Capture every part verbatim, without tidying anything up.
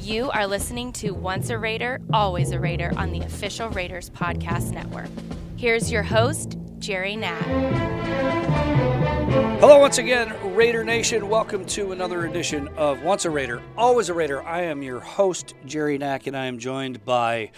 You are listening to Once a Raider, Always a Raider on the official Raiders Podcast Network. Here's your host, Jerry Knack. Hello once again, Raider Nation. Welcome to another edition of Once a Raider, Always a Raider. I am your host, Jerry Knack, and I am joined by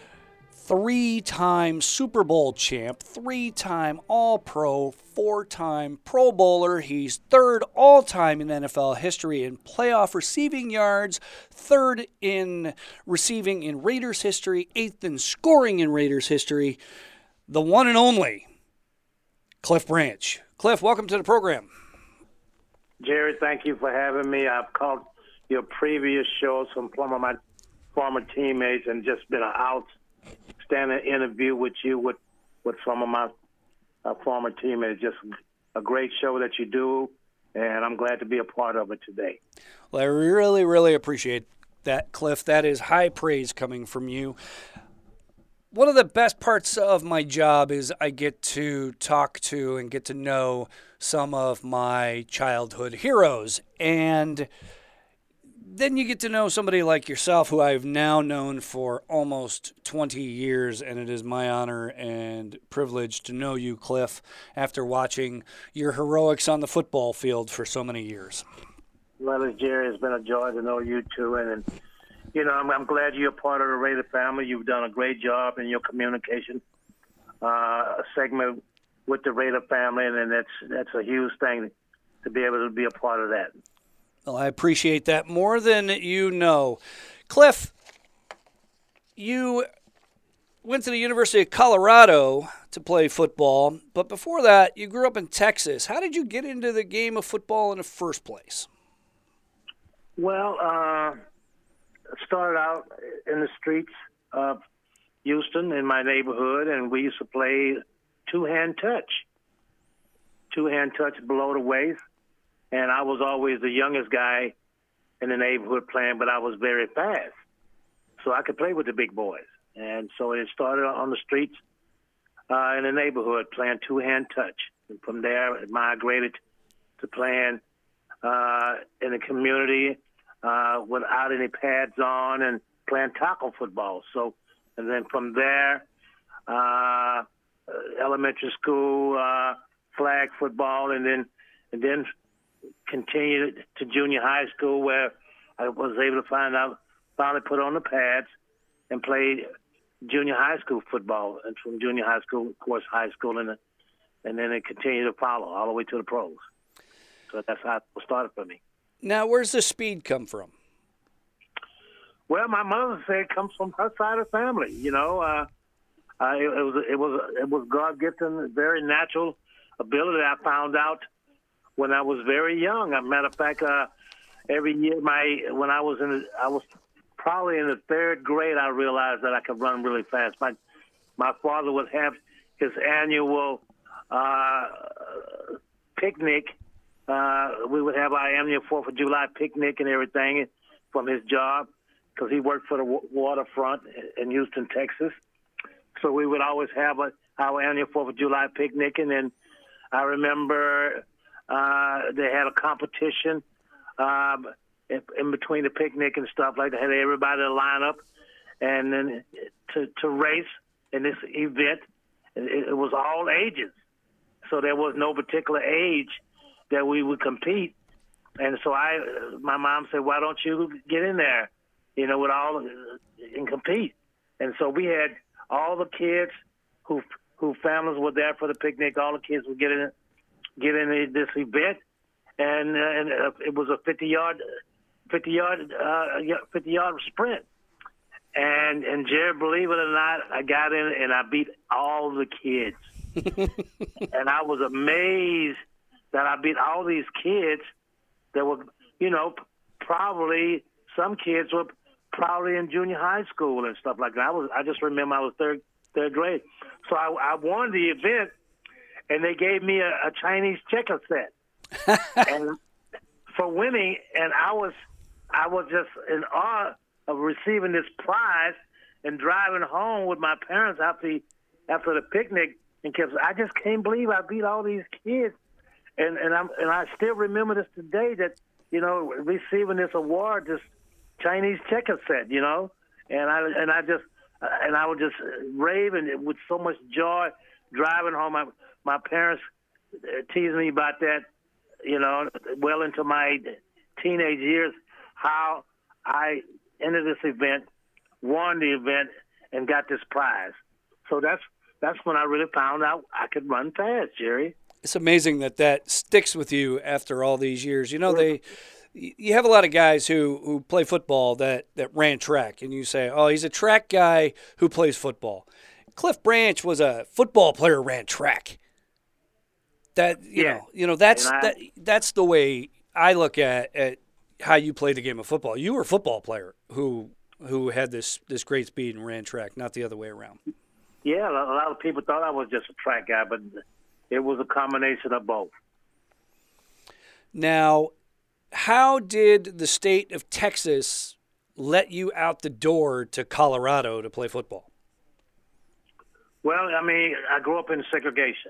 three-time Super Bowl champ, three-time All-Pro, four-time Pro Bowler. He's third all-time in N F L history in playoff receiving yards, third in receiving in Raiders history, eighth in scoring in Raiders history, the one and only Cliff Branch. Cliff, welcome to the program. Jerry, thank you for having me. I've caught your previous shows from some of my former teammates and just been an outstanding interview with you with, with some of my uh, former teammates. Just a great show that you do, and I'm glad to be a part of it today. Well, I really, really appreciate that, Cliff. That is high praise coming from you. One of the best parts of my job is I get to talk to and get to know some of my childhood heroes. And then you get to know somebody like yourself, who I've now known for almost twenty years, and it is my honor and privilege to know you, Cliff, after watching your heroics on the football field for so many years. Well, Jerry, it's been a joy to know you, too, and, and you know, I'm, I'm glad you're a part of the Raider family. You've done a great job in your communication uh, segment with the Raider family, and that's that's a huge thing to be able to be a part of that. Well, I appreciate that more than you know. Cliff, you went to the University of Colorado to play football, but before that, you grew up in Texas. How did you get into the game of football in the first place? Well, uh, started out in the streets of Houston in my neighborhood, and we used to play two-hand touch, two-hand touch below the waist. And I was always the youngest guy in the neighborhood playing, but I was very fast. So I could play with the big boys. And so it started on the streets uh, in the neighborhood playing two-hand touch. And from there, it migrated to playing uh, in the community uh, without any pads on and playing tackle football. So, and then from there, uh, elementary school, uh, flag football, and then and then continued to junior high school, where I was able to find out, finally put on the pads and played junior high school football. And from junior high school, of course, high school, and, and then it continued to follow all the way to the pros. So that's how it started for me. Now, where's the speed come from? Well, my mother said it comes from her side of the family. You know, uh, uh, it, it was it was it was God-given, very natural ability. I found out when I was very young. As a matter of fact, uh, every year, my when I was in, the, I was probably in the third grade, I realized that I could run really fast. My my father would have his annual uh, picnic. Uh, we would have our annual Fourth of July picnic and everything from his job, because he worked for the waterfront in Houston, Texas. So we would always have a, our annual Fourth of July picnic, and then I remember Uh, they had a competition um, in, in between the picnic and stuff like that. They had everybody to line up and then to, to race in this event. It, it was all ages. So there was no particular age that we would compete. And so I, my mom said, why don't you get in there, you know, with all and compete? And so we had all the kids who, who families were there for the picnic. All the kids would get in get in this event, and, uh, and uh, it was a fifty-yard, fifty-yard, uh, fifty-yard sprint. And and Jerry, believe it or not, I got in and I beat all the kids. And I was amazed that I beat all these kids that were, you know, probably some kids were probably in junior high school and stuff like that. I was I just remember I was third third grade, so I, I won the event. And they gave me a, a Chinese checker set, and for winning. And I was, I was just in awe of receiving this prize and driving home with my parents after the, after the picnic. And kept, I just can't believe I beat all these kids. And and I'm and I still remember this today, that you know, receiving this award just Chinese checker set, you know, and I and I just and I would just rave and with so much joy driving home. My my parents teased me about that, you know, well into my teenage years, how I entered this event, won the event, and got this prize. So that's that's when I really found out I could run fast, Jerry. It's amazing that that sticks with you after all these years. You know, they you have a lot of guys who, who play football that, that ran track, and you say, oh, he's a track guy who plays football. Cliff Branch was a football player who ran track. That you yeah. know, you know that's I, that that's the way I look at, at how you play the game of football. You were a football player who who had this, this great speed and ran track, not the other way around. Yeah, a lot of people thought I was just a track guy, but it was a combination of both. Now, how did the state of Texas let you out the door to Colorado to play football? Well, I mean, I grew up in segregation.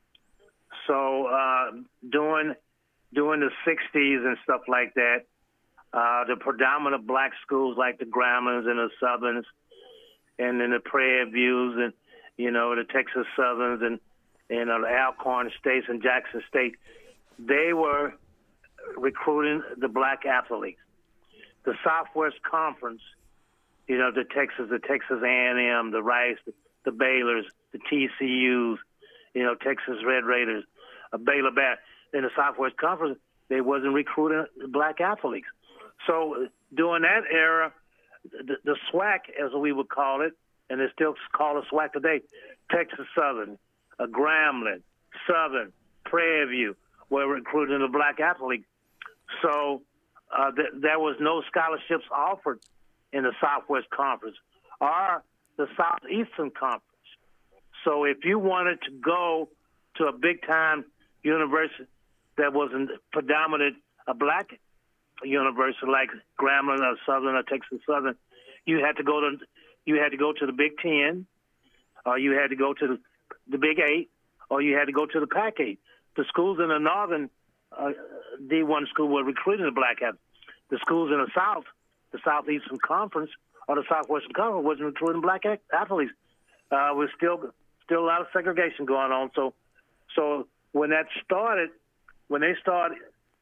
So uh, during, during the sixties and stuff like that, uh, the predominant black schools like the Gramblin's and the Southerns and then the Prairie Views and, you know, the Texas Southerns and, and uh, the Alcorn States and Jackson State, they were recruiting the black athletes. The Southwest Conference, you know, the Texas, the Texas A and M, the Rice, the, the Baylors, the T C Us, you know, Texas Red Raiders, uh, Baylor Bear. In the Southwest Conference, they wasn't recruiting black athletes. So during that era, the, the SWAC, as we would call it, and it's still called a SWAC today, Texas Southern, uh, Grambling, Southern, Prairie View, were recruiting the black athletes. So uh, th- there was no scholarships offered in the Southwest Conference or the Southeastern Conference. So if you wanted to go to a big-time university that wasn't predominant a black university like Grambling or Southern or Texas Southern, you had to go to you had to go to the Big Ten, or you had to go to the, the Big Eight, or you had to go to the Pac eight. The schools in the northern uh, D one school were recruiting the black athletes. The schools in the South, the Southeastern Conference or the Southwestern Conference, wasn't recruiting black athletes. Uh, was still still a lot of segregation going on. So, so when that started, when they started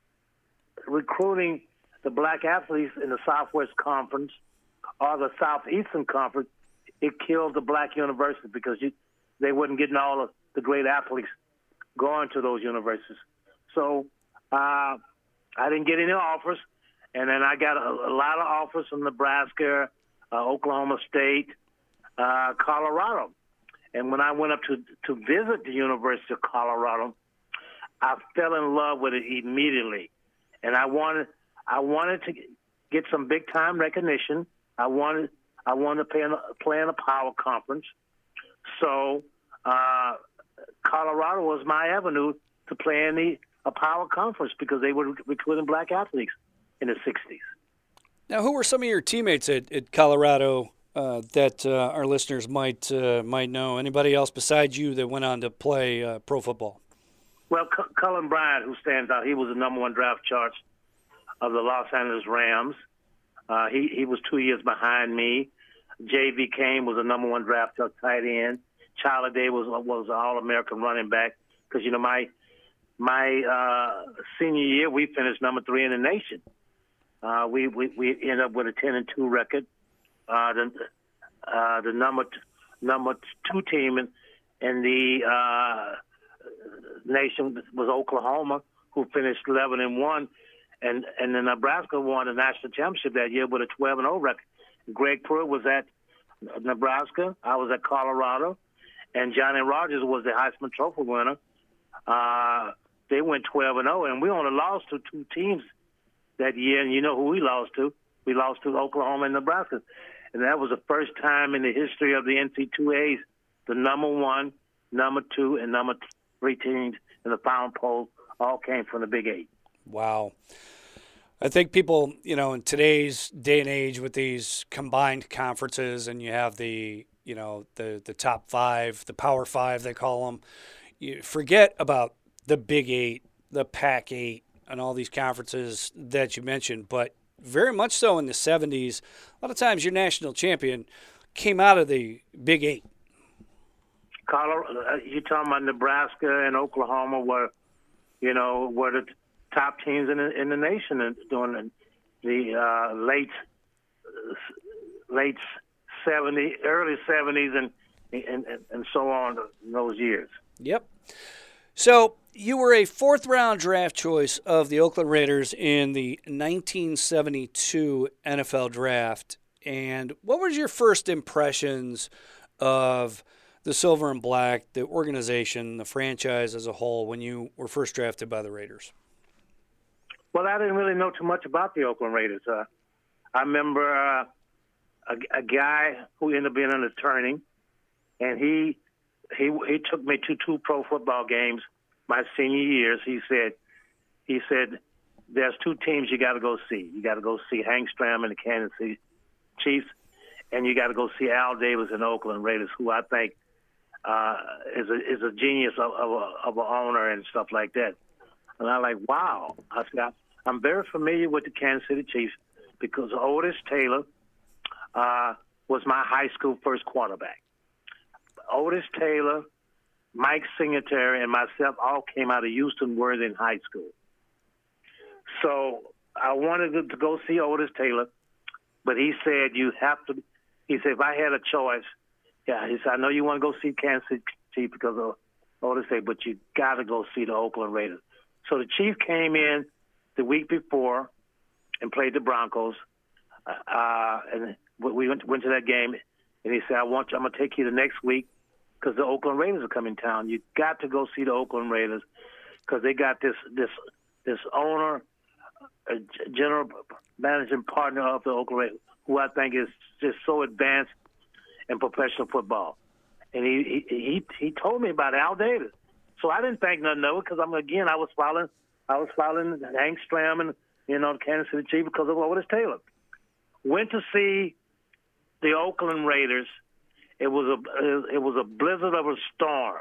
recruiting the black athletes in the Southwest Conference or the Southeastern Conference, it killed the black university because you, they wasn't getting all of the great athletes going to those universities. So uh, I didn't get any offers, and then I got a, a lot of offers from Nebraska, uh, Oklahoma State, uh, Colorado. And when I went up to, to visit the University of Colorado, I fell in love with it immediately. And I wanted I wanted to get some big time recognition. I wanted I wanted to play in a, play in a power conference. So uh, Colorado was my avenue to play in the a power conference because they were recruiting black athletes in the sixties. Now, who were some of your teammates at, at Colorado uh, that uh, our listeners might uh, might know? Anybody else besides you that went on to play uh, pro football? Well, C- Cullen Bryant, who stands out, he was the number one draft choice of the Los Angeles Rams. Uh, he he was two years behind me. J V. Kane was the number one draft choice tight end. Charlie Day was was an All-American running back because you know my my uh, senior year we finished number three in the nation. Uh, we we we ended up with a ten and two record. Uh, the uh, the number t- number two team in, in the uh, nation was Oklahoma, who finished eleven and one, and and then Nebraska won the national championship that year with a twelve and oh record. Greg Pruitt was at Nebraska. I was at Colorado, and Johnny Rogers was the Heisman Trophy winner. Uh, they went twelve and oh, and we only lost to two teams that year, and you know who we lost to? We lost to Oklahoma and Nebraska, and that was the first time in the history of the N C double A's the number one, number two, and number three teams in the final poll all came from the Big Eight. Wow. I think people, you know, in today's day and age with these combined conferences and you have the, you know, the, the top five, the Power Five, they call them, you forget about the Big Eight, the Pac eight, and all these conferences that you mentioned. But very much so in the seventies. A lot of times your national champion came out of the Big Eight. Colorado, you're talking about Nebraska and Oklahoma were, you know, were the top teams in the, in the nation during the, the uh, late late seventies, early seventies, and, and and so on in those years. Yep. So you were a fourth-round draft choice of the Oakland Raiders in the nineteen seventy-two N F L Draft. And what was your first impressions of the Silver and Black, the organization, the franchise as a whole, when you were first drafted by the Raiders? Well, I didn't really know too much about the Oakland Raiders. Uh, I remember uh, a, a guy who ended up being an attorney, and he he he took me to two pro football games my senior years. He said he said there's two teams you got to go see. You got to go see Hank Stram and the Kansas City Chiefs, and you got to go see Al Davis and the Oakland Raiders, who I think uh, is a is a genius of, of a of an owner and stuff like that. And I'm like, wow. I said, I'm very familiar with the Kansas City Chiefs because Otis Taylor uh, was my high school first quarterback. Otis Taylor, Mike Singletary, and myself all came out of Houston Worthing High School. So I wanted to go see Otis Taylor, but he said, you have to, he said, if I had a choice, yeah, he said, I know you want to go see Kansas City Chiefs because of Otis Taylor, but you got to go see the Oakland Raiders. So the Chief came in the week before and played the Broncos, uh, and we went, went to that game, and he said, I want you, I'm going to take you the next week because the Oakland Raiders are coming to town. You got to go see the Oakland Raiders because they got this this this owner, a general managing partner of the Oakland Raiders, who I think is just so advanced in professional football. And he he he, he told me about Al Davis. So I didn't think nothing of it because I'm again I was following I was following Hank Stram and you know the Kansas City Chiefs because of Otis Taylor. Went to see the Oakland Raiders. It was a it was a blizzard of a storm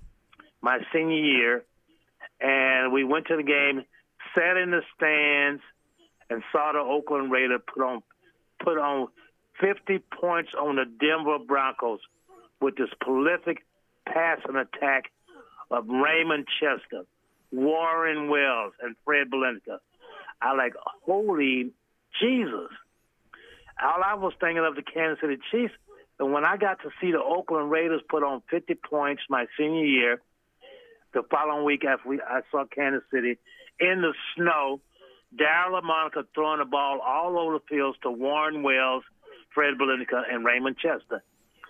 my senior year, and we went to the game, sat in the stands, and saw the Oakland Raiders put on put on fifty points on the Denver Broncos with this prolific passing attack of Raymond Chester, Warren Wells, and Fred Belinica. I like, holy Jesus. All I was thinking of the Kansas City Chiefs, and when I got to see the Oakland Raiders put on fifty points my senior year, the following week after we, I saw Kansas City in the snow, Darryl LaMonica throwing the ball all over the fields to Warren Wells, Fred Belinica, and Raymond Chester.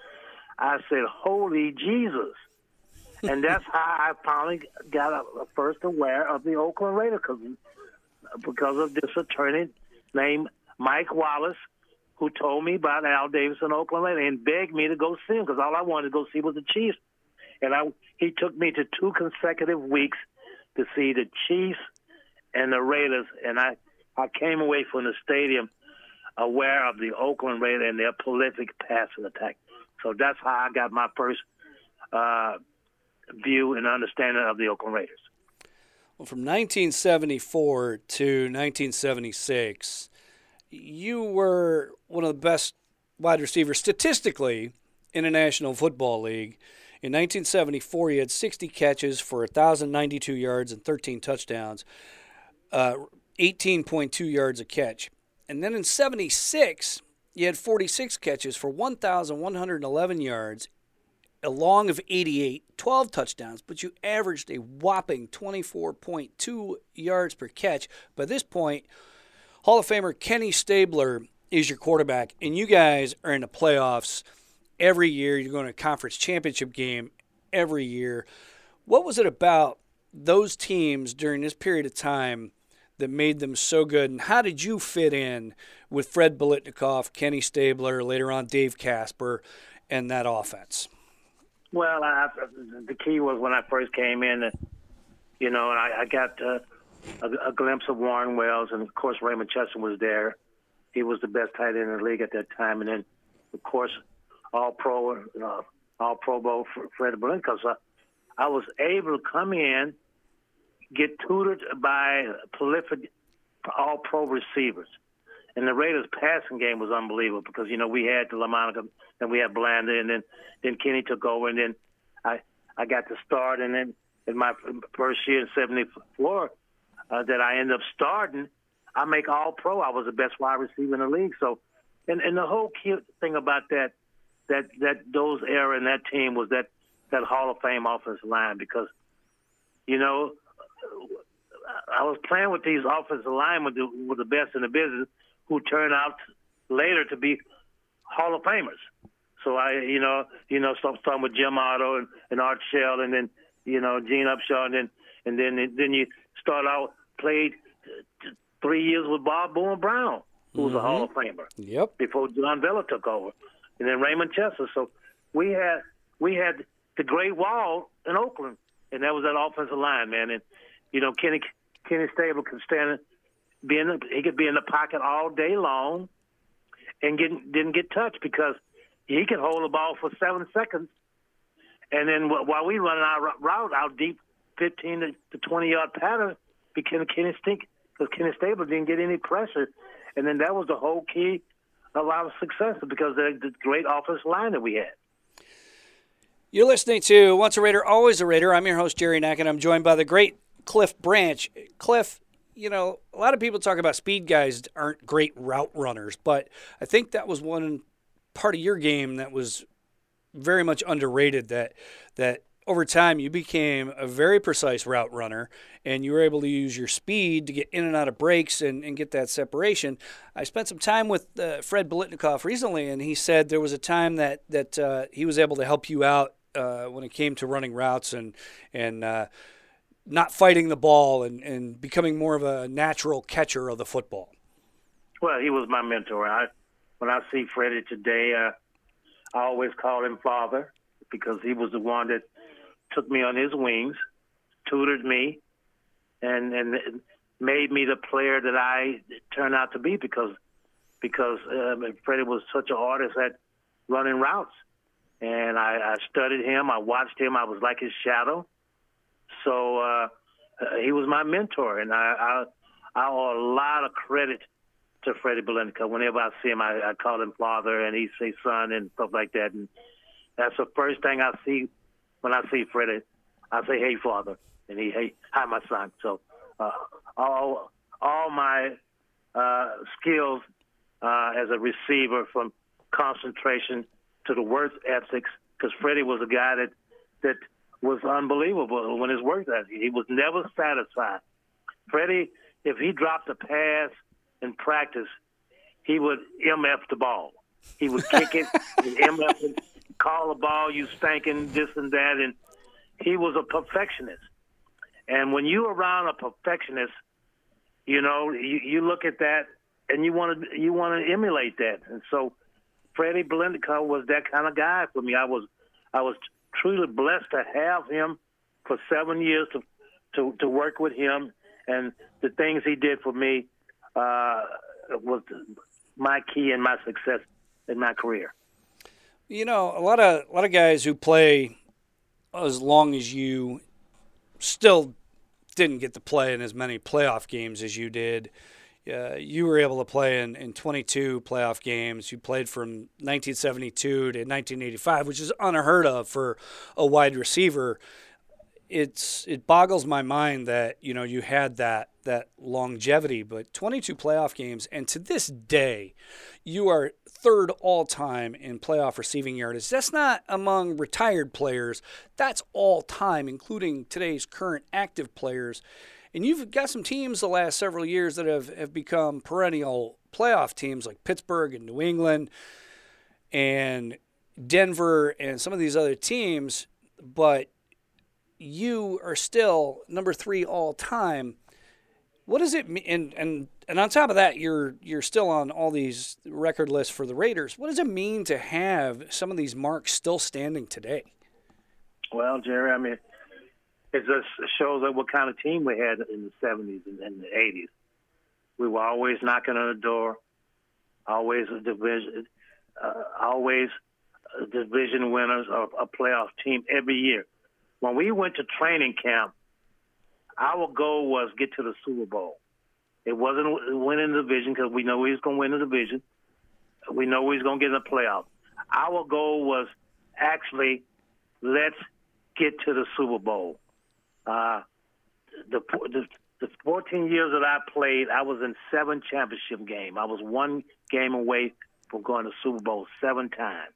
I said, holy Jesus. And that's how I finally got a, a first aware of the Oakland Raiders because, because of this attorney named Mike Wallace, who told me about Al Davis and Oakland Raiders and begged me to go see him because all I wanted to go see was the Chiefs. And I, he took me to two consecutive weeks to see the Chiefs and the Raiders, and I, I came away from the stadium aware of the Oakland Raiders and their prolific passing attack. So that's how I got my first uh, view and understanding of the Oakland Raiders. Well, from nineteen seventy-four to nineteen seventy-six, you were one of the best wide receivers statistically in the National Football League. In nineteen seventy-four, you had sixty catches for one thousand ninety-two yards and thirteen touchdowns, uh, eighteen point two yards a catch. And then in seventy-six, you had forty-six catches for one thousand one hundred eleven yards, a long of eighty-eight, twelve touchdowns, but you averaged a whopping twenty-four point two yards per catch. By this point, Hall of Famer Kenny Stabler is your quarterback, and you guys are in the playoffs every year. You're going to a conference championship game every year. What was it about those teams during this period of time that made them so good, and how did you fit in with Fred Biletnikoff, Kenny Stabler, later on Dave Casper, and that offense? Well, I, the key was when I first came in, you know, and I, I got uh, a, a glimpse of Warren Wells, and of course Raymond Chester was there. He was the best tight end in the league at that time, and then, of course, all pro, uh, all Pro Bowl for Fred Belinica. So I was able to come in, get tutored by prolific all pro receivers. and the Raiders' passing game was unbelievable because, you know, we had the LaMonica, then we had Blanda, and then, then Kenny took over, and then I, I got to start, and then in my first year in seventy-four uh, that I ended up starting, I make all-pro. I was the best wide receiver in the league. So, and, and the whole key thing about that, that that those era and that team was that, that Hall of Fame offensive line because, you know, I was playing with these offensive linemen who were the best in the business who turned out later to be Hall of Famers. So I, you know, you know, starting with Jim Otto and, and Art Shell, and then, you know, Gene Upshaw, and then and then then you start out played three years with Bob Boone Brown, who was mm-hmm. a Hall of Famer. Yep. Before John Vella took over, and then Raymond Chester. So we had we had the Great Wall in Oakland, and that was that offensive line, man. And you know, Kenny Kenny Stabler could stand, be in the, he could be in the pocket all day long, and get, didn't get touched because he could hold the ball for seven seconds, and then while we running our route out deep, fifteen to twenty yard pattern, because Kenny Stink, because Kenny Stabler didn't get any pressure, and then that was the whole key of our success because of the great offensive line that we had. You're listening to Once a Raider, Always a Raider. I'm your host, Jerry Nack, and I'm joined by the great Cliff Branch. Cliff, you know, a lot of people talk about speed guys aren't great route runners, but I think that was one part of your game that was very much underrated, that that over time you became a very precise route runner, and you were able to use your speed to get in and out of breaks and, and get that separation. I spent some time with uh, Fred Biletnikoff recently, and he said there was a time that, that uh, he was able to help you out uh, when it came to running routes and, and uh, not fighting the ball and, and becoming more of a natural catcher of the football. Well, he was my mentor. I, when I see Freddie today, uh, I always call him Father because he was the one that took me on his wings, tutored me, and and made me the player that I turned out to be because because um, Freddie was such an artist at running routes. And I, I studied him. I watched him. I was like his shadow. So uh, he was my mentor, and I, I, I owe a lot of credit to Freddie Biletnikoff. Whenever I see him, I, I call him Father, and he say son and stuff like that. And that's the first thing I see when I see Freddie. I say, hey, Father, and he, hey, hi, my son. So uh, all all my uh, skills uh, as a receiver, from concentration to the work ethics, because Freddie was a guy that that was unbelievable when his work ethic. He was never satisfied. Freddie, if he dropped a pass in practice, he would M F the ball. He would kick it, he'd M F it, call the ball, you stinking, this and that, and he was a perfectionist. And when you're around a perfectionist, you know, you, you look at that and you want to you want to emulate that. And so Freddie Biletnikoff was that kind of guy for me. I was I was truly blessed to have him for seven years to to, to work with him, and the things he did for me uh, was my key and my success in my career. You know, a lot of a lot of guys who play as long as you still didn't get to play in as many playoff games as you did. Uh, you were able to play in, in twenty-two playoff games. You played from nineteen seventy-two to nineteen eighty-five, which is unheard of for a wide receiver. It's it boggles my mind that, you know, you had that that longevity, but twenty-two playoff games, and to this day, you are third all time in playoff receiving yardage. That's not among retired players. That's all time, including today's current active players. And you've got some teams the last several years that have, have become perennial playoff teams, like Pittsburgh and New England and Denver and some of these other teams, but you are still number three all time. What does it mean? And, and and on top of that, you're you're still on all these record lists for the Raiders. What does it mean to have some of these marks still standing today? Well, Jerry, I mean, it just shows that what kind of team we had in the seventies and, and the eighties. We were always knocking on the door, always a division, uh, always a division winners of a playoff team every year. When we went to training camp, our goal was get to the Super Bowl. It wasn't winning the division because we know he was going to win the division. We know he's going to get in the playoffs. Our goal was actually, let's get to the Super Bowl. Uh, the, the the fourteen years that I played, I was in seven championship games. I was one game away from going to Super Bowl seven times.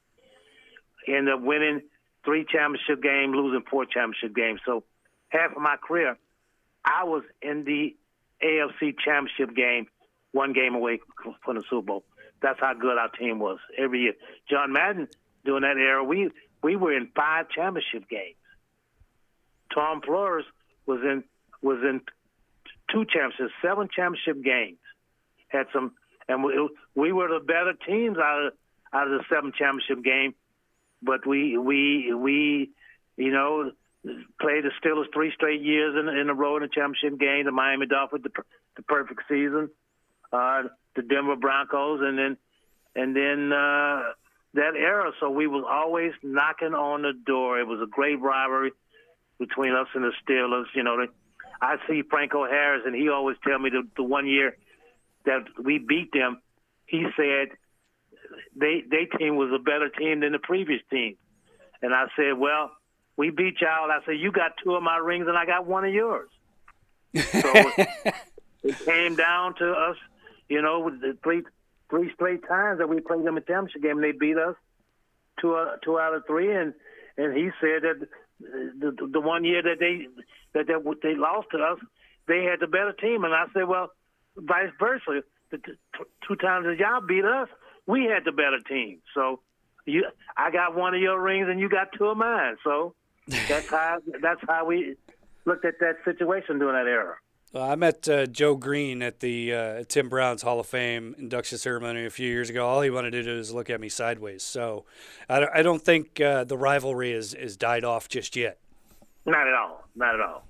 Ended up winning three championship games, losing four championship games. So half of my career, I was in the A F C championship game, one game away from the Super Bowl. That's how good our team was every year. John Madden, during that era, we we were in five championship games. Tom Flores was in was in two championships, seven championship games. Had some, and we, we were the better teams out of out of the seven championship game. But we we we you know played the Steelers three straight years in, in a row in the championship game. The Miami Dolphins, the, the perfect season. Uh, the Denver Broncos, and then and then uh, that era. So we was always knocking on the door. It was a great rivalry between us and the Steelers. You know, the, I see Franco Harris, and he always tell me the, the one year that we beat them, he said they they team was a better team than the previous team. And I said, well, we beat y'all. I said, you got two of my rings, and I got one of yours. So it came down to us, you know, with the three three straight times that we played them in the championship game, and they beat us two uh, two out of three. And, and he said that the, the the one year that they that they, they lost to us, they had the better team. And I said, well, vice versa. The t- two times that y'all beat us, we had the better team. So you, I got one of your rings, and you got two of mine. So that's how that's how we looked at that situation during that era. Well, I met uh, Joe Green at the uh, Tim Brown's Hall of Fame induction ceremony a few years ago. All he wanted to do was look at me sideways. So I don't, I don't think uh, the rivalry is, is died off just yet. Not at all. Not at all.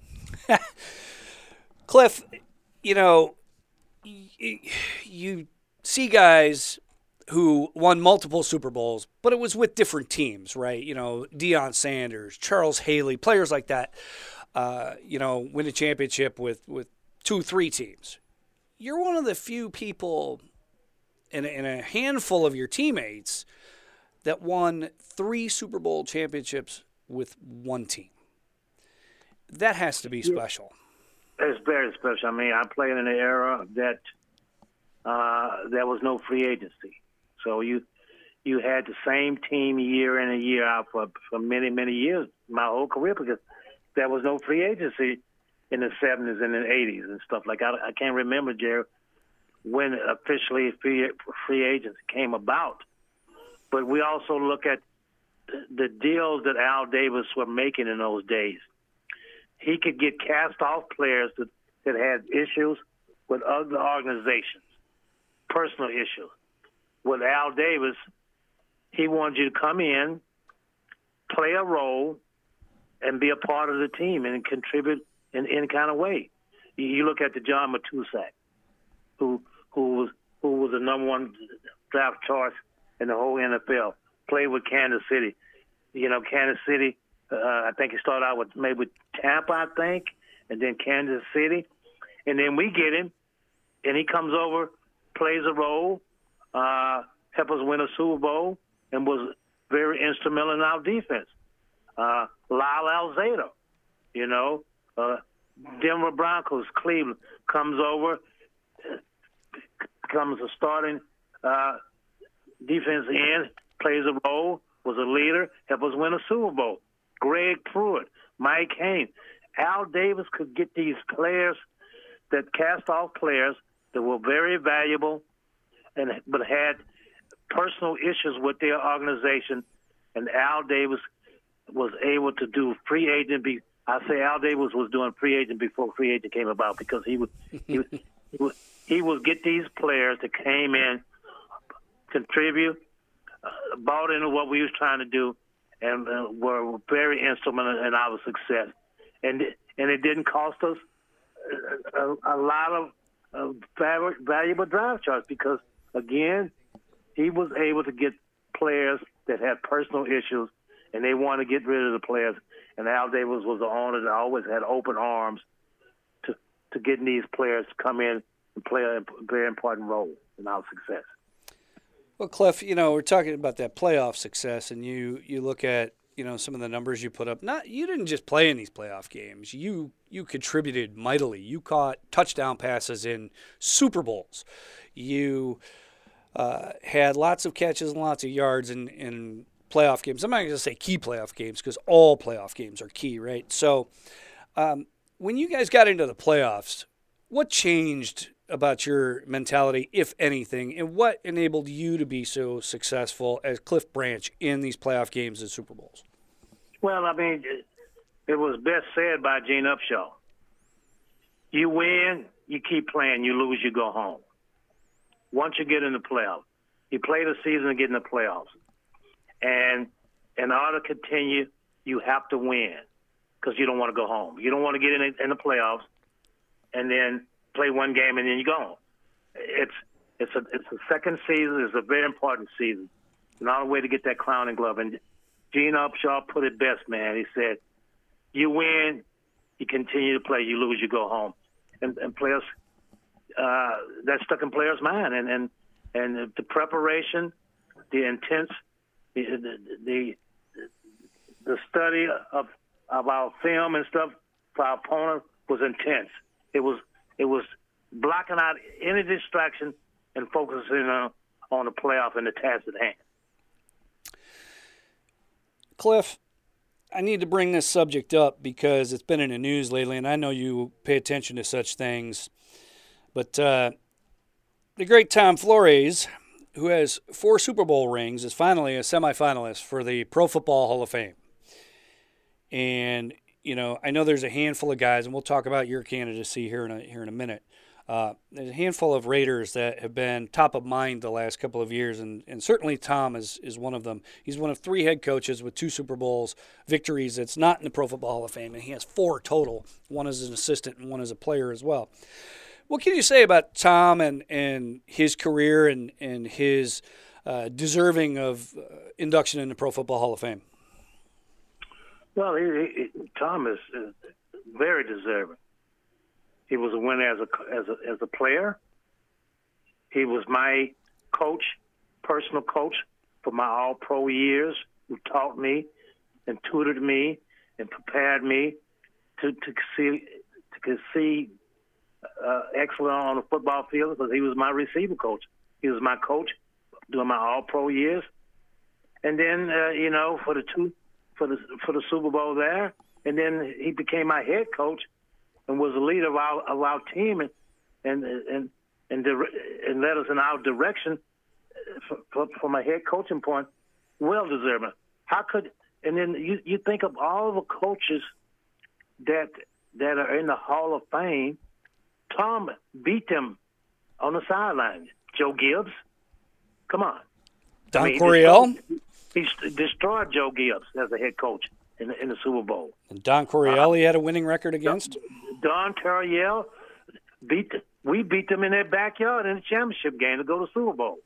Cliff, you know, y- you see guys who won multiple Super Bowls, but it was with different teams, right? You know, Deion Sanders, Charles Haley, players like that. Uh, you know, win a championship with, with two, three teams. You're one of the few people in a, in a handful of your teammates that won three Super Bowl championships with one team. That has to be special. It's very special. I mean, I played in an era that uh, there was no free agency. So you you had the same team year in and year out for, for many, many years, my whole career, because there was no free agency in the seventies and the eighties and stuff like that. I, I can't remember, Jerry, when officially free, free agents came about. But we also look at the deals that Al Davis were making in those days. He could get cast-off players that, that had issues with other organizations, personal issues. With Al Davis, he wanted you to come in, play a role, and be a part of the team and contribute in any kind of way. You look at the John Matuszak, who who was who was the number one draft choice in the whole N F L, played with Kansas City. You know, Kansas City, uh, I think he started out with maybe with Tampa, I think, and then Kansas City. And then we get him, and he comes over, plays a role, uh, helped us win a Super Bowl, and was very instrumental in our defense. Uh, Lyle Alzado, you know, uh, Denver Broncos, Cleveland, comes over, becomes a starting uh, defense end, plays a role, was a leader, helped us win a Super Bowl. Greg Pruitt, Mike Haynes. Al Davis could get these players, that cast-off players that were very valuable and but had personal issues with their organization, and Al Davis was able to do free agent. Be, I say Al Davis was doing free agent before free agent came about, because he would he, would, he would he would get these players that came in, contribute, uh, bought into what we was trying to do, and uh, were very instrumental in our success. And and it didn't cost us a, a lot of uh, valuable draft charts, because again, he was able to get players that had personal issues, and they wanted to get rid of the players. And Al Davis was the owner that always had open arms to to getting these players to come in and play a very important role in our success. Well, Cliff, you know, we're talking about that playoff success, and you, you look at, you know, some of the numbers you put up. Not you didn't just play in these playoff games. You you contributed mightily. You caught touchdown passes in Super Bowls. You uh, had lots of catches and lots of yards in, in playoff games. I'm not going to say key playoff games because all playoff games are key, right? So um, when you guys got into the playoffs, what changed about your mentality, if anything, and what enabled you to be so successful as Cliff Branch in these playoff games and Super Bowls? Well, I mean, it was best said by Gene Upshaw. You win, you keep playing. You lose, you go home. Once you get in the playoffs, you play the season and get in the playoffs. And in order to continue, you have to win because you don't want to go home. You don't want to get in, in the playoffs and then play one game and then you go home. It's it's a it's a second season. It's a very important season. Not a way to get that crown and glove. And Gene Upshaw put it best, man. He said, "You win, you continue to play. You lose, you go home." And, and players, uh, that stuck in players' mind. And and and the preparation, the intense, the the the study of of our film and stuff for our opponent was intense. It was. It was blocking out any distraction and focusing on, on the playoff and the task at hand. Cliff, I need to bring this subject up because it's been in the news lately, and I know you pay attention to such things. But uh, the great Tom Flores, who has four Super Bowl rings, is finally a semifinalist for the Pro Football Hall of Fame. And you know, I know there's a handful of guys, and we'll talk about your candidacy here in a, here in a minute. Uh, there's a handful of Raiders that have been top of mind the last couple of years, and, and certainly Tom is, is one of them. He's one of three head coaches with two Super Bowls victories that's not in the Pro Football Hall of Fame, and he has four total, one as an assistant and one as a player as well. What can you say about Tom and, and his career and, and his uh, deserving of uh, induction in the Pro Football Hall of Fame? Well, he, he, Tom is, is very deserving. He was a winner as a as a as a player. He was my coach, personal coach for my All-Pro years, who taught me and tutored me and prepared me to to see to see uh, excellent on the football field because he was my receiver coach. He was my coach during my All-Pro years, and then uh, you know for the two. for the for the Super Bowl there, and then he became my head coach and was the leader of our of our team and and and and, and led us in our direction from, from a head coaching point. Well deserving. How could and then you you think of all the coaches that that are in the Hall of Fame. Tom beat them on the sideline. Joe Gibbs, come on. Don I mean, Coryell. He destroyed Joe Gibbs as a head coach in the, in the Super Bowl. And Don Coryell, uh, he had a winning record against? Don Coryell, beat the, we beat them in their backyard in the championship game to go to the Super Bowl.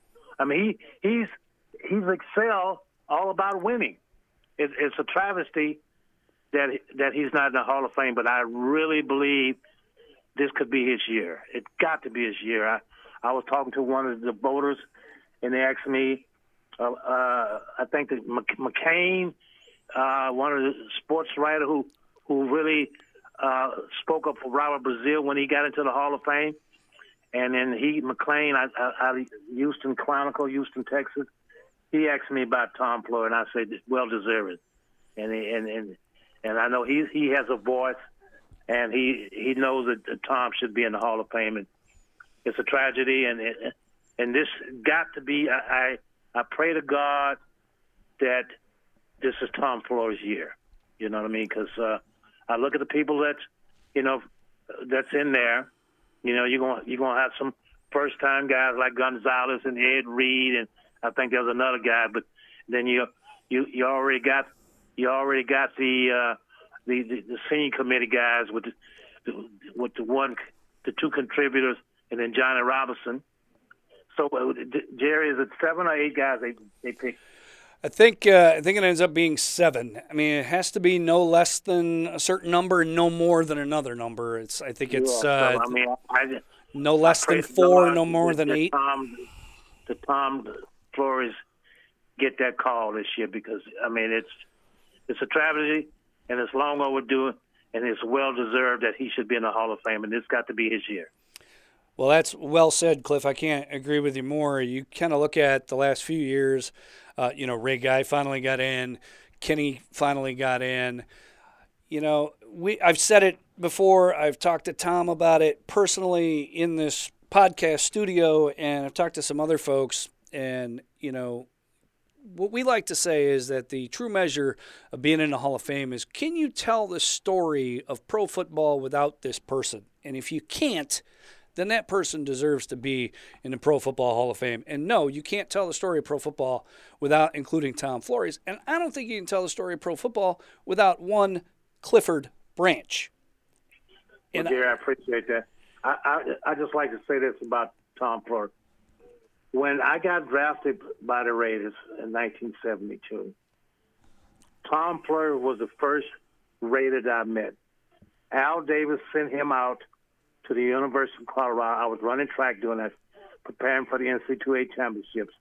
I mean, he he's he's excelled all about winning. It, it's a travesty that that he's not in the Hall of Fame, but I really believe this could be his year. It's got to be his year. I, I was talking to one of the voters, and they asked me, Uh, uh, I think that McCain, uh, one of the sports writer who who really uh, spoke up for Robert Brazile when he got into the Hall of Fame, and then he McClain out of Houston Chronicle, Houston, Texas. He asked me about Tom Flores, and I said, well deserved, and and and and I know he he has a voice, and he he knows that Tom should be in the Hall of Fame, and it's a tragedy, and and this got to be I. I I pray to God that this is Tom Flores' year. You know what I mean? Because uh, I look at the people that, you know, that's in there. You know, you're gonna you're gonna have some first-time guys like Gonzalez and Ed Reed, and I think there's another guy. But then you you you already got you already got the uh, the, the the senior committee guys with the, with the one the two contributors, and then Johnny Robinson. So, uh, Jerry, is it seven or eight guys they, they picked? I think uh, I think it ends up being seven. I mean, it has to be no less than a certain number and no more than another number. It's I think it's yeah, so, uh, I mean, I, no less I than four, no more that, than that eight. Tom, the Tom Flores get that call this year because I mean it's it's a tragedy and it's long overdue and it's well deserved that he should be in the Hall of Fame and it's got to be his year. Well, that's well said, Cliff. I can't agree with you more. You kind of look at the last few years. Uh, you know, Ray Guy finally got in. Kenny finally got in. You know, we I've said it before. I've talked to Tom about it personally in this podcast studio, and I've talked to some other folks. And, you know, what we like to say is that the true measure of being in the Hall of Fame is, can you tell the story of pro football without this person? And if you can't, then that person deserves to be in the Pro Football Hall of Fame. And no, you can't tell the story of pro football without including Tom Flores. And I don't think you can tell the story of pro football without one Clifford Branch. And well, Jerry, I appreciate that. I, I I just like to say this about Tom Flores. When I got drafted by the Raiders in nineteen seventy-two, Tom Flores was the first Raider that I met. Al Davis sent him out to the University of Colorado. I was running track doing that, preparing for the N C double A championships.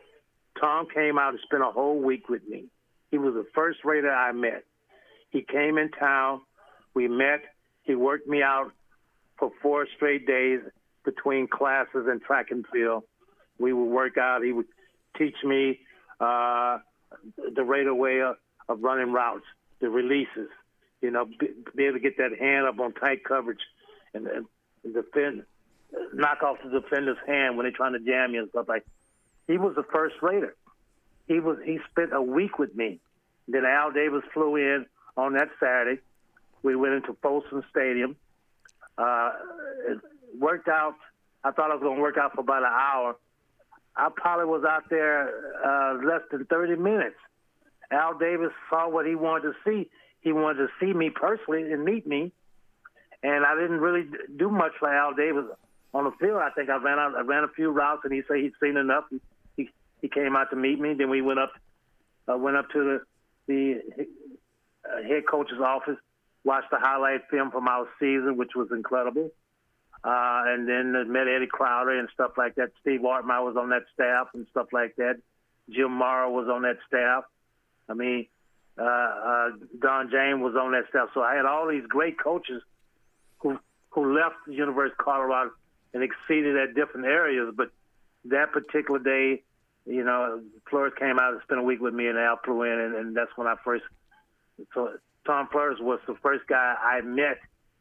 Tom came out and spent a whole week with me. He was the first Raider I met. He came in town. We met. He worked me out for four straight days between classes and track and field. We would work out. He would teach me uh, the Raider way of, of running routes, the releases, you know, be, be able to get that hand up on tight coverage and, and defend, knock off the defender's hand when they're trying to jam you and stuff like that. He was the first Raider. He was. He spent a week with me. Then Al Davis flew in on that Saturday. We went into Folsom Stadium. Uh, it worked out. I thought I was going to work out for about an hour. I probably was out there uh, less than thirty minutes. Al Davis saw what he wanted to see. He wanted to see me personally and meet me. And I didn't really do much for Al Davis on the field. I think I ran out. I ran a few routes, and he said he'd seen enough. He he came out to meet me. Then we went up uh, went up to the the uh, head coach's office, watched the highlight film from our season, which was incredible. Uh, and then uh, met Eddie Crowder and stuff like that. Steve Artmeyer was on that staff and stuff like that. Jim Morrow was on that staff. I mean, uh, uh, Don James was on that staff. So I had all these great coaches who who left the University of Colorado and exceeded at different areas. But that particular day, you know, Flores came out and spent a week with me, and Al flew in, and, and that's when I first. So Tom Flores was the first guy I met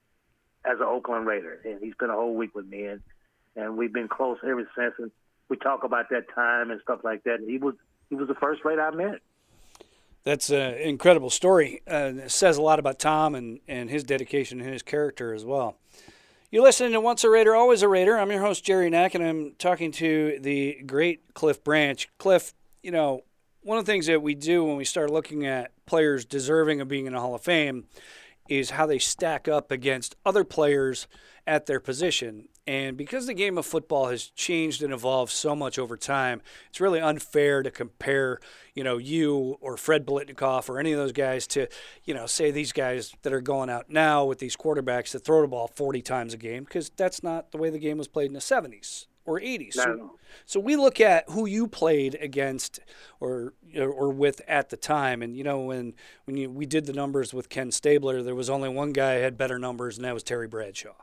as an Oakland Raider, and he spent a whole week with me, and, and we've been close ever since. And we talk about that time and stuff like that. And he was he was the first Raider I met. That's an incredible story. Uh, it says a lot about Tom and, and his dedication and his character as well. You're listening to Once a Raider, Always a Raider. I'm your host, Jerry Knack, and I'm talking to the great Cliff Branch. Cliff, you know, one of the things that we do when we start looking at players deserving of being in the Hall of Fame is how they stack up against other players at their position. And because the game of football has changed and evolved so much over time, it's really unfair to compare, you know, you or Fred Biletnikoff or any of those guys to, you know, say these guys that are going out now with these quarterbacks that throw the ball forty times a game, because that's not the way the game was played in the seventies or eighties. No. So, so we look at who you played against or or with at the time. And, you know, when, when you, we did the numbers with Ken Stabler, there was only one guy who had better numbers, and that was Terry Bradshaw.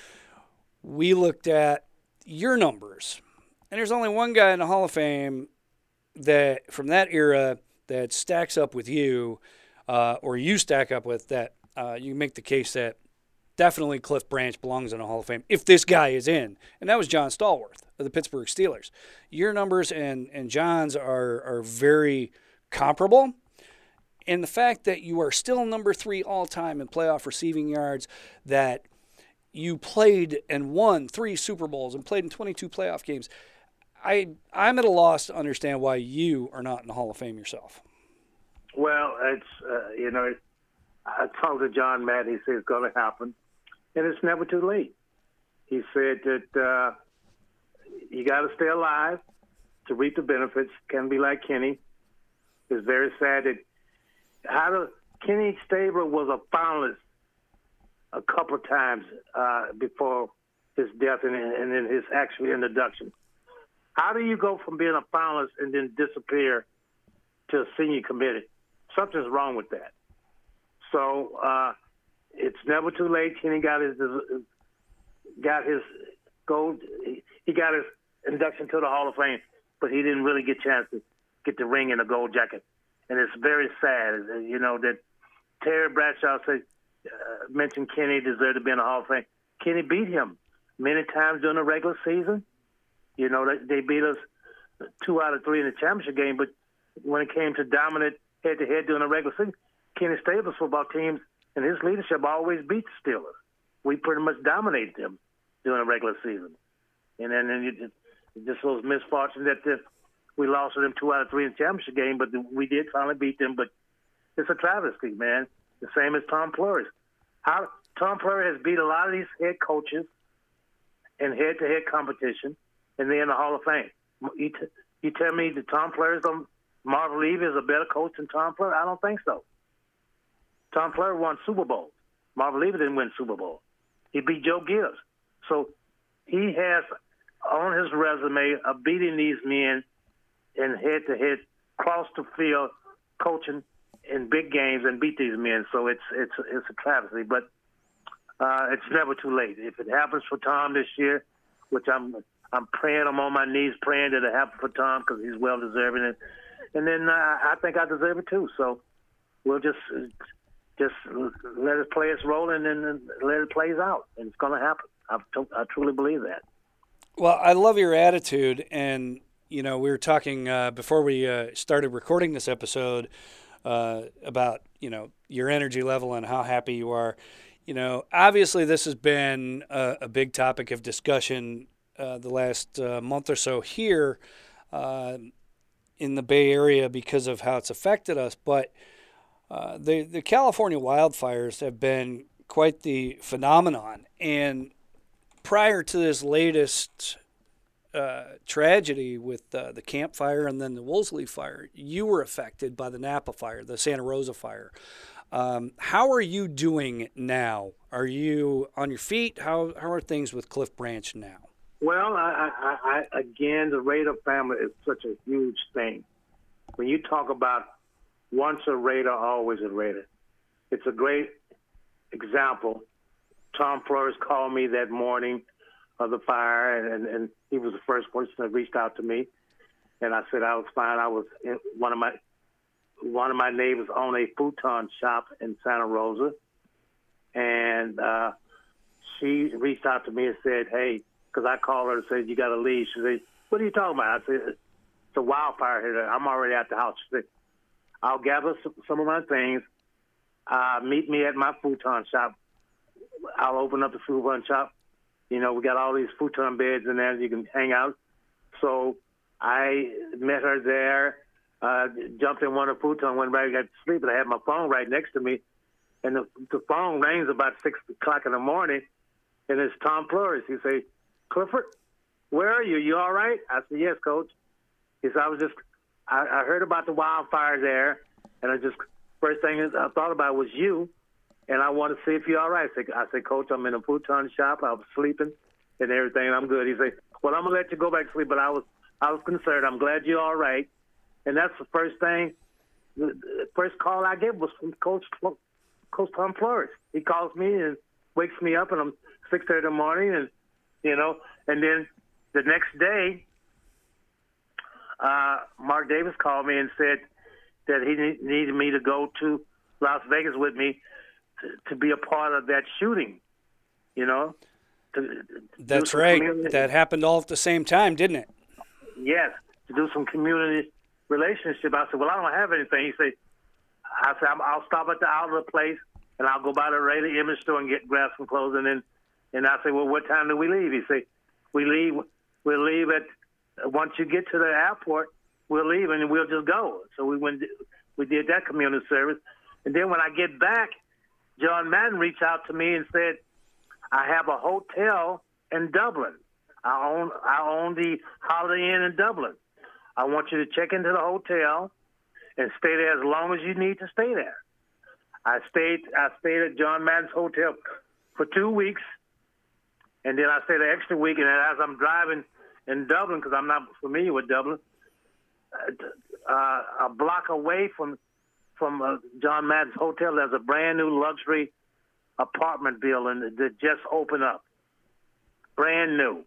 We looked at your numbers, and there's only one guy in the Hall of Fame that from that era that stacks up with you, uh, or you stack up with that. Uh, you make the case that definitely Cliff Branch belongs in the Hall of Fame if this guy is in, and that was John Stallworth of the Pittsburgh Steelers. Your numbers and, and John's are, are very comparable. And the fact that you are still number three all-time in playoff receiving yards, that you played and won three Super Bowls and played in twenty-two playoff games, I, I'm at a loss to understand why you are not in the Hall of Fame yourself. Well, it's, uh, you know, I talked to John Madden. He said it's going to happen, and it's never too late. He said that uh, you got to stay alive to reap the benefits. Can't be like Kenny. It's very sad that how do, Kenny Stabler was a finalist a couple of times uh, before his death and, and then his actual introduction. How do you go from being a finalist and then disappear to a senior committee? Something's wrong with that. So uh, it's never too late. Kenny got his got his gold. He got his induction to the Hall of Fame, but he didn't really get a chance to get the ring and the gold jacket. And it's very sad, you know, that Terry Bradshaw said, uh, mentioned Kenny deserved to be in the Hall of Fame. Kenny beat him many times during the regular season. You know, they, they beat us two out of three in the championship game, but when it came to dominant head-to-head during the regular season, Kenny Stabler's football teams and his leadership always beat the Steelers. We pretty much dominated them during the regular season. And then, then it, it just was misfortune that the, we lost to them two out of three in the championship game, but the, we did finally beat them. But it's a travesty, man. The same as Tom Flores. How Tom Flores has beat a lot of these head coaches in head-to-head competition, and they're in the Hall of Fame. You, t- you tell me that Tom Flores, um, Marvin Levy is a better coach than Tom Flores? I don't think so. Tom Flores won Super Bowl. Marvin Levy didn't win Super Bowl. He beat Joe Gibbs. So he has on his resume of beating these men in head-to-head, cross the field, coaching in big games and beat these men. So it's it's it's a travesty, but uh, it's never too late. If it happens for Tom this year, which I'm I'm praying, I'm on my knees praying that it happens for Tom because he's well deserving it, and then uh, I think I deserve it too. So we'll just just let it play its role and then let it plays out, and it's going to happen. I, I truly believe that. Well, I love your attitude, and you know, we were talking uh, before we uh, started recording this episode uh, about, you know, your energy level and how happy you are. You know, obviously this has been a, a big topic of discussion uh, the last uh, month or so here uh, in the Bay Area because of how it's affected us. But uh, the, the California wildfires have been quite the phenomenon. And prior to this latest Uh, tragedy with uh, the Camp Fire and then the Wolseley Fire, you were affected by the Napa Fire, the Santa Rosa Fire. Um, how are you doing now? Are you on your feet? How how are things with Cliff Branch now? Well, I, I, I, again, the Raider family is such a huge thing. When you talk about once a Raider, always a Raider, it's a great example. Tom Flores called me that morning of the fire, and, and he was the first person that reached out to me. And I said I was fine. I was in, one of my one of my neighbors owned a futon shop in Santa Rosa, and uh, she reached out to me and said, "Hey," because I called her and said, "You got to leave." She said, "What are you talking about?" I said, "It's a wildfire here. I'm already at the house." She said, "I'll gather some, some of my things. Uh, meet me at my futon shop. I'll open up the futon shop. You know, we got all these futon beds in there. You can hang out." So I met her there, uh, jumped in one of the futon, went right, got to sleep, and I had my phone right next to me. And the, the phone rings about six o'clock in the morning, and it's Tom Flores. He said, "Clifford, where are you? You all right?" I said, "Yes, Coach." He said, "I was just, I, I heard about the wildfire there, and I just, first thing I thought about was you. And I want to see if you're all right." I said, I said, "Coach, I'm in a futon shop. I was sleeping and everything, and I'm good." He said, "Well, I'm going to let you go back to sleep, but I was I was concerned. I'm glad you're all right." And that's the first thing, the first call I get was from Coach Coach Tom Flores. He calls me and wakes me up, and I'm six thirty in the morning, and, you know, and then the next day, uh, Mark Davis called me and said that he needed me to go to Las Vegas with me To, to be a part of that shooting, you know. To, That's right. Community. That happened all at the same time, didn't it? Yes, to do some community relationship. I said, "Well, I don't have anything." He said, "I said I'll stop at the outlet place and I'll go by the Raider Image store and get grab some clothes." And then, and I said, "Well, what time do we leave?" He said, "We leave. We'll leave at once you get to the airport. We'll leave and we'll just go." So we went. We did that community service, and then when I get back, John Madden reached out to me and said, "I have a hotel in Dublin. I own I own the Holiday Inn in Dublin. I want you to check into the hotel and stay there as long as you need to stay there. I stayed I stayed at John Madden's hotel for two weeks, and then I stayed an extra week. And as I'm driving in Dublin, because I'm not familiar with Dublin, uh, a block away from from uh, John Madden's hotel, there's a brand new luxury apartment building that just opened up, brand new.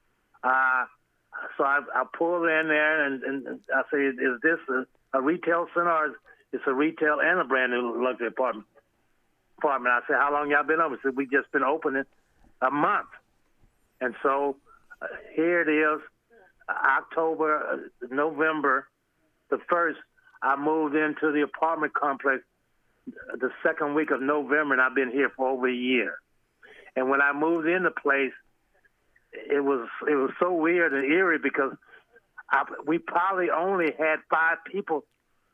Uh, so I, I pulled in there and, and I say, is this a, a retail center or is it's a retail and a brand new luxury apartment? apartment. I said, how long y'all been open? I said, we just been opening a month. And so uh, here it is, October, uh, November the first, I moved into the apartment complex the second week of November, and I've been here for over a year. And when I moved in the place, it was it was so weird and eerie because I, we probably only had five people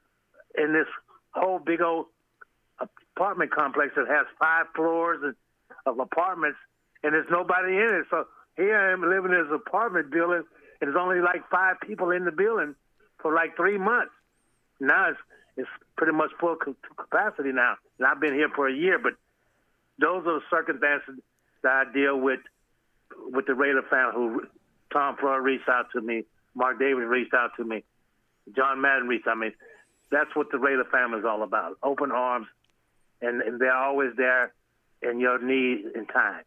in this whole big old apartment complex that has five floors of apartments, and there's nobody in it. So here I am living in this apartment building, and there's only like five people in the building for like three months. Now it's it's pretty much full capacity now, and I've been here for a year. But those are the circumstances that I deal with with the Raider family. Who Tom Floyd reached out to me, Mark Davis reached out to me, John Madden reached out to me. That's what the Raider family is all about: open arms, and, and they're always there in your need and time.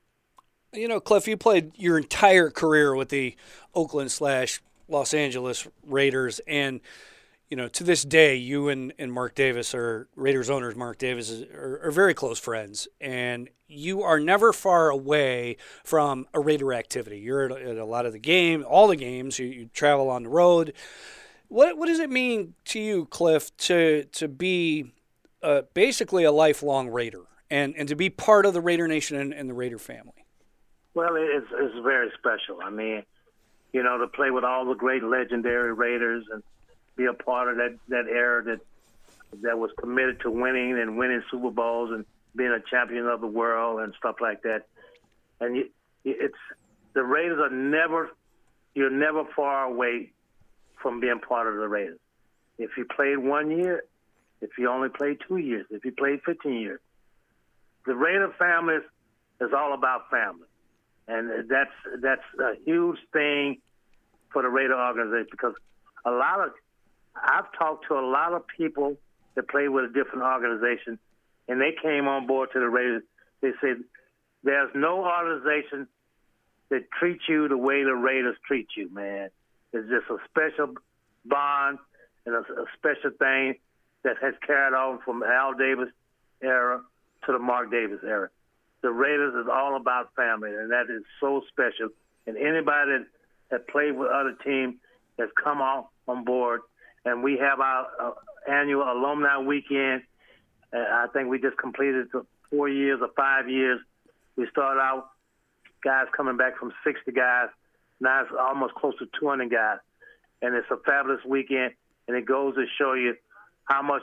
You know, Cliff, you played your entire career with the Oakland slash Los Angeles Raiders, and you know, to this day, you and, and Mark Davis, or Raiders owners Mark Davis, are, are very close friends, and you are never far away from a Raider activity. You're at a, at a lot of the games, all the games. You, you travel on the road. What what does it mean to you, Cliff, to to be uh, basically a lifelong Raider and, and to be part of the Raider Nation and, and the Raider family? Well, it's it's very special. I mean, you know, to play with all the great legendary Raiders and be a part of that, that era that that was committed to winning and winning Super Bowls and being a champion of the world and stuff like that. And you, it's the Raiders are never, you're never far away from being part of the Raiders. If you played one year, if you only played two years, if you played fifteen years, the Raider family is all about family, and that's that's a huge thing for the Raider organization because a lot of I've talked to a lot of people that played with a different organization, and they came on board to the Raiders. They said, there's no organization that treats you the way the Raiders treat you, man. It's just a special bond and a, a special thing that has carried on from Al Davis era to the Mark Davis era. The Raiders is all about family, and that is so special. And anybody that, that played with other teams has come on, on board. And we have our uh, annual alumni weekend. Uh, I think we just completed four years or five years. We started out guys coming back from sixty guys. Now it's almost close to two hundred guys. And it's a fabulous weekend. And it goes to show you how much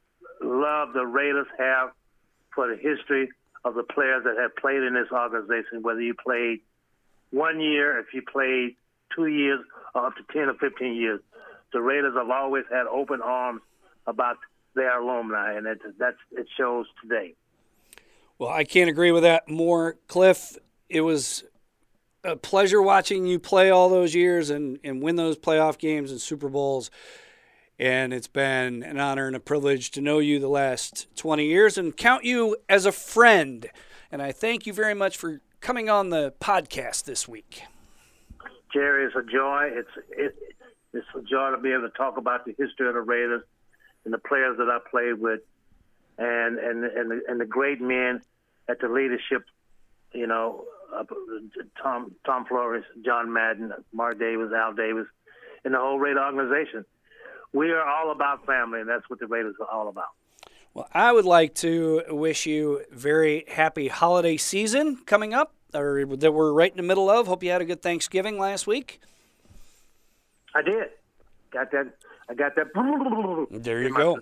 love the Raiders have for the history of the players that have played in this organization, whether you played one year, if you played two years, or up to ten or fifteen years. The Raiders have always had open arms about their alumni, and it, that's, it shows today. Well, I can't agree with that more. Cliff, it was a pleasure watching you play all those years and, and win those playoff games and Super Bowls, and it's been an honor and a privilege to know you the last twenty years and count you as a friend. And I thank you very much for coming on the podcast this week. Jerry, it's a joy. It's it, It's a joy to be able to talk about the history of the Raiders and the players that I played with, and and and the, and the great men at the leadership. You know, uh, Tom Tom Flores, John Madden, Mark Davis, Al Davis, and the whole Raider organization. We are all about family, and that's what the Raiders are all about. Well, I would like to wish you a very happy holiday season coming up, or that we're right in the middle of. Hope you had a good Thanksgiving last week. I did. Got that. I got that. There you go.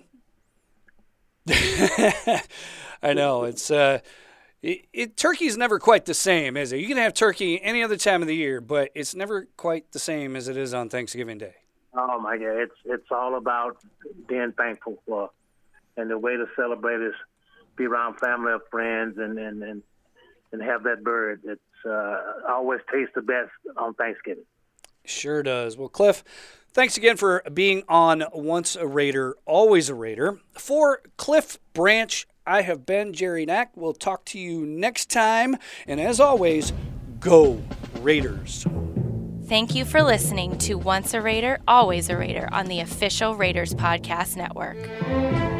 I know. It's uh, it, it, turkey's never quite the same, is it? You can have turkey any other time of the year, but it's never quite the same as it is on Thanksgiving Day. Oh my God, it's it's all about being thankful for, and the way to celebrate is be around family or friends, and and and, and have that bird. It's uh, always tastes the best on Thanksgiving. Sure does. Well, Cliff, thanks again for being on Once a Raider, Always a Raider. For Cliff Branch, I have been Jerry Knack. We'll talk to you next time. And as always, go Raiders. Thank you for listening to Once a Raider, Always a Raider on the official Raiders Podcast Network.